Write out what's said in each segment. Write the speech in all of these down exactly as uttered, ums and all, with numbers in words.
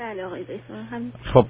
بله آقای دکتر. هم خب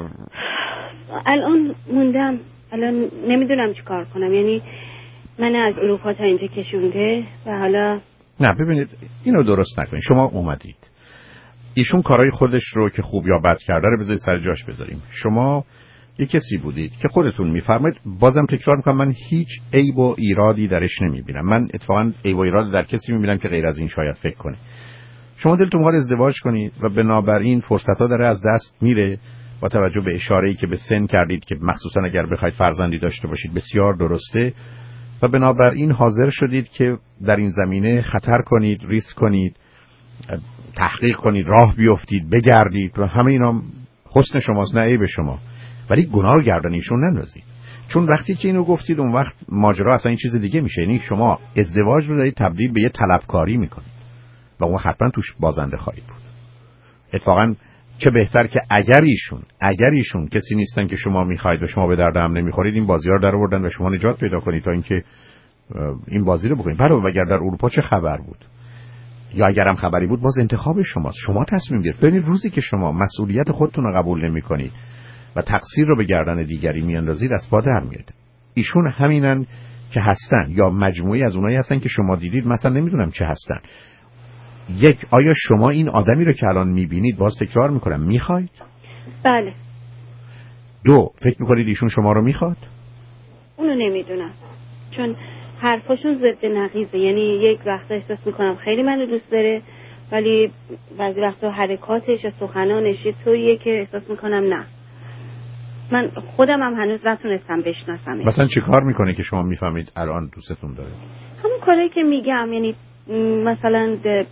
الان موندم، الان نمیدونم چی کار کنم. یعنی من از اروپا تا اینجا کشونده و حالا نه ببینید اینو درست نکنید. شما اومدید، ایشون کارهای خودش رو که خوب یا بد کرده رو بذارید سر جاش بذاریم. شما یه کسی بودید که خودتون میفرمایید، بازم تکرار میکنم، من هیچ عیب و ایرادی درش نمیبینم. من اتفاقا عیب و ایراد در کسی میبینم که غیر از این شاید فکر کنه. شما دلتون میخواد ازدواج کنید و بنابراین فرصت‌ها داره از دست میره با توجه به اشاره‌ای که به سن کردید که مخصوصا اگر بخواید فرزندی داشته باشید بسیار درسته و بنابراین حاضر شدید که در این زمینه خطر کنید، ریسک کنید، تحقیق کنید، راه بیفتید، بگردید و همه اینا حسن شماست نه عیب شما. ولی گناه رو گردن ایشون نندازید، چون وقتی که اینو گفتید اون وقت ماجرا اصلا این چیز دیگه میشه. یعنی شما ازدواج رو دارید تبدیل به یه طلبکاری میکنید و اون حتما توش بازنده خواهید بود. اتفاقا چه بهتر که اگر ایشون اگر ایشون کسی نیستن که شما میخواید و شما به درد هم نمیخورید، این بازی رو در آوردن و شما نجات پیدا کنید تا اینکه این بازی رو بکنید. برای اگر در اروپا چه خبر بود یا اگرم خبری بود، باز انتخاب شماست، شما تصمیم گرفتید. ببینید روزی که شما مسئولیت خودتون رو قبول نمیکنید و تقصیر رو به گردن دیگری میاندازید از پا در میاد. ایشون همینن که هستن یا مجموعی از اونایی هستن که شما دیدید، مثلا نمیدونم چه هستن. یک، آیا شما این آدمی رو که الان میبینید، باز تکرار میکنم، میخواید؟ بله. دو، فکر میکنید ایشون شما رو میخواد؟ اونو نمیدونم، چون حرفاشون ضد نقیضه. یعنی یک وقت احساس میکنم خیلی منو دوست داره، ولی بعضی وقتا حرکاتش یا سخنانش یه طوریه که احساس میکنم نه. من خودم هم هنوز نتونستم بشناسمش. مثلا چی کار میکنه که شما میفهمید الان دوستتون داره؟ همون کاری که میگم، یعنی مثلا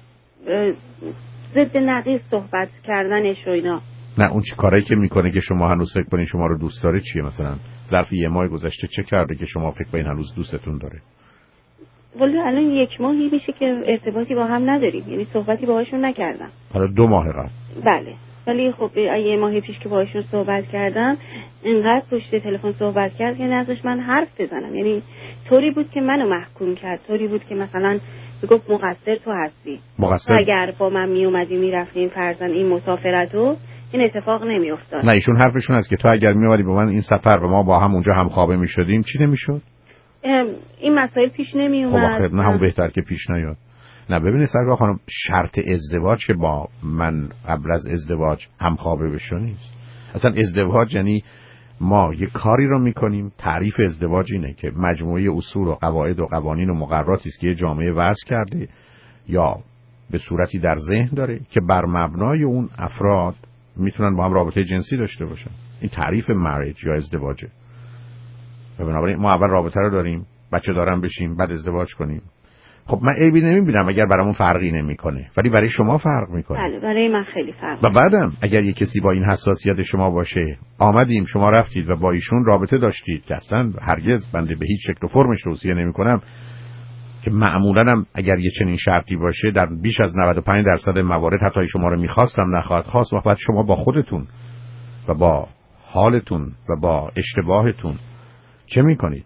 ضد نقیض صحبت کردنش و اینا. نه اون چی کارایی که میکنه که شما هنوز فکر کنید شما رو دوست داره چیه؟ مثلا ظرف یه ماه گذشته چه کرده که شما فکر کنید هنوز دوستتون داره؟ ولی الان یک ماهی میشه که ارتباطی با هم نداریم، یعنی صحبتی باهاشون نکردم. حالا دو ماه قبل؟ بله. ولی خب یه ماه پیش که باهاشون صحبت کردم، اینقدر پشت تلفن صحبت کرد که نذاش من حرف بزنم. یعنی طوری بود که منو محکوم کرد، طوری بود که مثلا گفت مقصر تو هستی. مقصر؟ اگر با من می اومدی میرفتیم فرضاً این مسافرتو، این اتفاق نمی افتاد. نه ایشون حرفشون هست که تو اگر می اومدی با من این سفر و ما با هم اونجا هم خوابه می شدیم چی نمیشد؟ این مسائل پیش نمی اومد. خب آخر نه همون بهتر که پیش نیاد. نه ببینید سرکار خانم، شرط ازدواج که با من قبل از ازدواج هم خوابه بشو نیست. اصلا ازدواج یعنی ما یه کاری رو میکنیم. تعریف ازدواج اینه که مجموعه اصول و قواعد و قوانین و مقرراتی است که یه جامعه وضع کرده یا به صورتی در ذهن داره که بر مبنای اون افراد میتونن با هم رابطه جنسی داشته باشن. این تعریف مریج یا ازدواجه. بنابراین ما اول رابطه رو داریم، بچه دارن بشیم، بعد ازدواج کنیم. خب من عیبی نمیبینم اگر برامون فرقی نمیکنه، ولی برای شما فرق میکنه. بله برای من خیلی فرق. و بعدم اگر یه کسی با این حساسیت شما باشه، آمدیم شما رفتید و با ایشون رابطه داشتید که اصلا هرگز بنده به هیچ شکل و فرمش توصیه نمیکنم، که معمولا هم اگر یه چنین شرطی باشه در بیش از نود و پنج درصد موارد حتی شما رو میخواستم نخواهد خواست، و بعد شما با خودتون و با حالتون و با اشتباهتون چه میکنید؟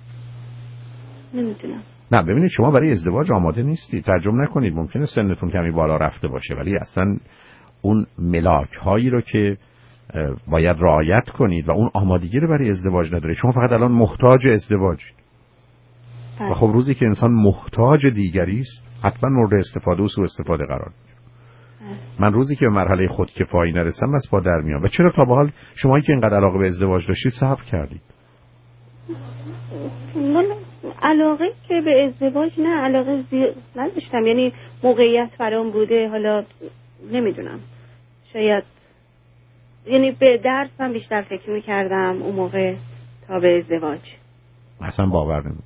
نمیدونم. نه ببینید شما برای ازدواج آماده نیستید. ترجمه نکنید، ممکنه سنتون کمی بالا رفته باشه، ولی اصلا اون ملاک هایی رو که باید رعایت کنید و اون آمادگی رو برای ازدواج نداره. شما فقط الان محتاج ازدواجید. و خب روزی که انسان محتاج دیگری است حتما مورد استفاده و سوء استفاده قرار میگیره. من روزی که به مرحله خودکفایی نرسم از پا در میام. و چرا تا به حال شمایی که اینقدر علاقه به ازدواج داشتید صبر کردید؟ من علاقه که به ازدواج نه علاقه زیاد نداشتم، یعنی موقعیت برام بوده. حالا نمیدونم، شاید یعنی به درس من بیشتر فکر میکردم اون موقع تا به ازدواج. اصلا باور نمیکنم.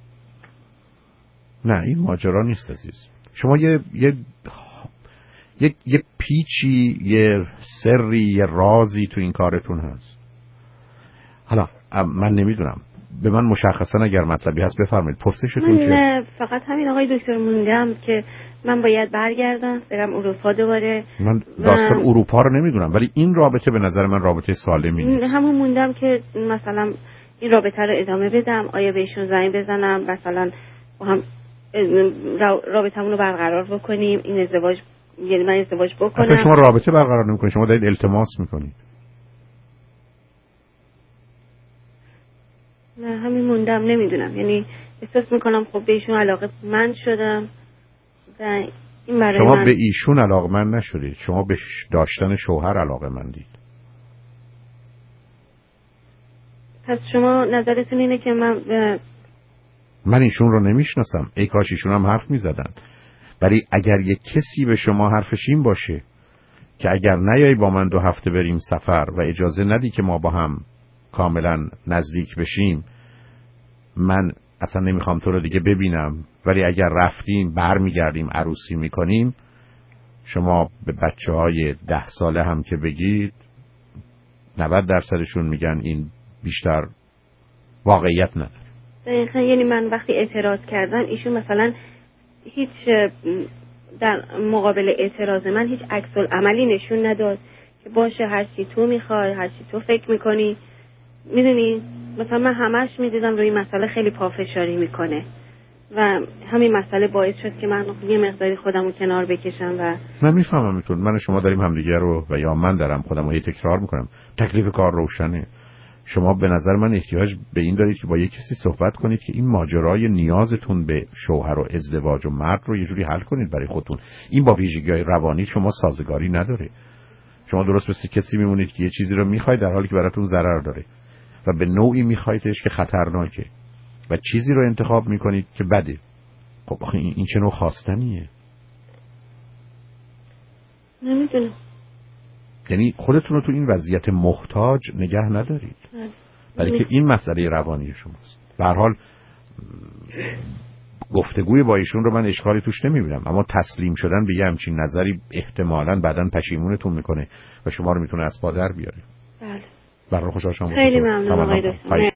نه این ماجرا نیست عزیز. شما یه یه یه, یه پیچی، یه سری، یه رازی تو این کارتون هست. حالا من نمیدونم، به من مشخصا اگر مطلبی هست بفرمایید. پرسشتون چیه؟ نه فقط همین آقای دکتر، موندم که من باید برگردم برم اروپا دوباره. من داستان من... اروپا رو نمیدونم، ولی این رابطه به نظر من رابطه سالمی نیست. همون موندم که مثلا این رابطه رو ادامه بدم، آیا بهشون زنگ بزنم مثلا با هم رابطمون رو برقرار بکنیم، این ازدواج یعنی من ازدواج بکنم. اصلا شما رابطه برقرار نمی‌کنید، شما دارید التماس می‌کنید. نه همین موندم، نمیدونم، یعنی احساس میکنم خب به ایشون علاقه من شدم و این برای شما من... به ایشون علاقه من نشدید، شما به داشتن شوهر علاقه مندید. پس شما نظرتون اینه که من به... من ایشون رو نمیشناسم، ای کاش ایشون هم حرف میزدن. ولی اگر یک کسی به شما حرفش این باشه که اگر نیایی با من دو هفته بریم سفر و اجازه ندی که ما با هم کاملا نزدیک بشیم، من اصلا نمیخوام تو رو دیگه ببینم، ولی اگر رفتیم برمیگردیم عروسی میکنیم، شما به بچه های ده ساله هم که بگید نود درصدشون میگن این بیشتر واقعیت نداره. دقیقا، یعنی من وقتی اعتراض کردم ایشون مثلا هیچ در مقابل اعتراض من هیچ عکس العملی نشون نداد که باشه هر چی تو میخوای، هر چی تو فکر میکنی. میدونی مثلا من همش میدیدم روی مسئله خیلی پافشاری میکنه و همین مسئله باعث شد که من یه مقداری خودم رو کنار بکشم. و من میفهمم میتون من و شما داریم همدیگه رو و یا من دارم خودم رو هی تکرار میکنم، تکلیف کار روشنه. شما به نظر من احتیاج به این دارید که با یک کسی صحبت کنید که این ماجرای نیازتون به شوهر و ازدواج و مرد رو یه جوری حل کنید برای خودتون. این با ویژگی‌های روانی شما سازگاری نداره. شما درست مثل کسی میمونید که یه چیزی رو میخواید در حالی که براتون ضرر داره و به نوعی میخوایدش که خطرناکه و چیزی رو انتخاب میکنید که بده. خب آخه این چه نوع خواستنیه؟ نمیدونم. یعنی خودتون رو تو این وضعیت محتاج نگه ندارید، برای که این مسئله روانی شماست. به هر حال گفتگوی با ایشون رو من اشکالی توش نمیبینم، اما تسلیم شدن به یه همچین نظری احتمالاً بعداً پشیمونتون میکنه و شما رو میتونه از پا در بیاره. بله. برای خوشحال شدم. خیلی ممنون آقای دکتر.